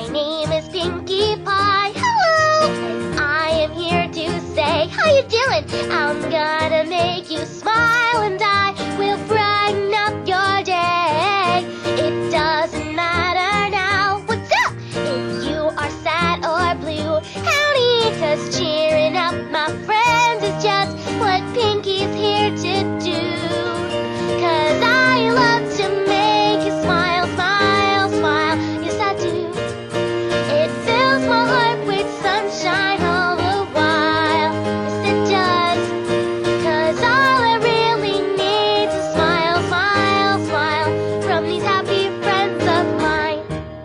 name is Pinkie Pie. Hello! And I am here to say, how you doing? I'm gonna make you smile and I will brighten up your day. It doesn't matter now, what's up? If you are sad or blue, howdy, 'cause cheering up my friends is just what Pinkie's here to do. 'Cause I love to make you smile, smile, smile, yes I do. It fills my heart with sunshine all the while, yes it does. 'Cause all I really need is a smile, smile, smile from these happy friends of mine.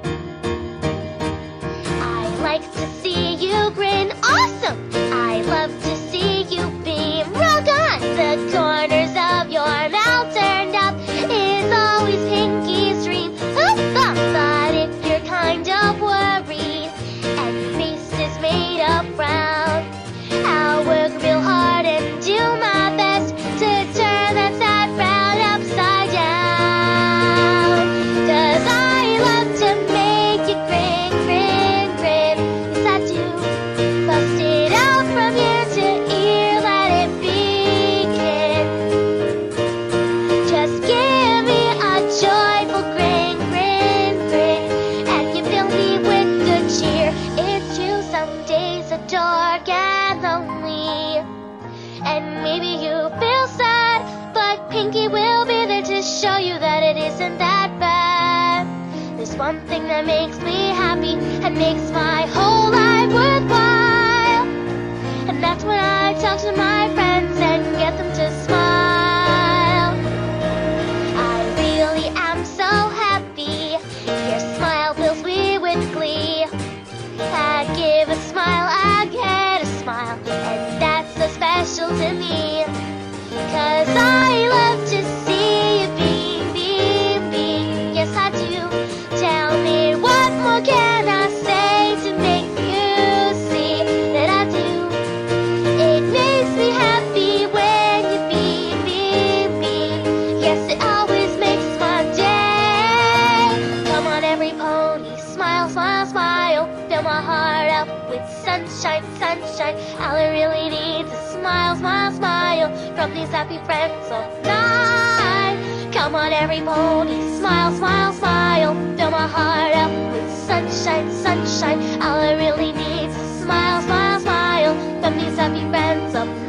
I like to see you grin, awesome! I love to see you beam, rock on! The corners of your mouth turned up is always Pinkie's dream. But if you're kind of worried and your face is made of frown, I'll work real hard and do my best to turn that sad frown upside down. 'Cause I love to make you grin, grin, grin, yes I do. Bust it out from ear to ear, let it begin. Just give me a joyful grin, grin, grin, and you fill me with good cheer. It's true, some days are dark and lonely, and maybe you feel sad, but Pinkie will be there to show you that it isn't that bad. There's one thing that makes me happy and makes my whole life worthwhile, and that's when I talk to my friends and get them to smile. I really am so happy, your smile fills me with glee. I give a smile, I get a smile, and that's so special to me. 'Cause I love to see you beam, beam, beam, yes I do. Tell me, what more can I say to make you see that I do? It makes me happy when you beam, beam, beam, yes it always makes my day. Come on every pony, smile, smile, smile, fill my heart up with sunshine, sunshine. All I really need is a smile, smile, smile from these happy friends of mine. Come on every pony, smile, smile, smile, fill my heart up with sunshine, sunshine. All I really need is a smile, smile, smile from these happy friends of mine.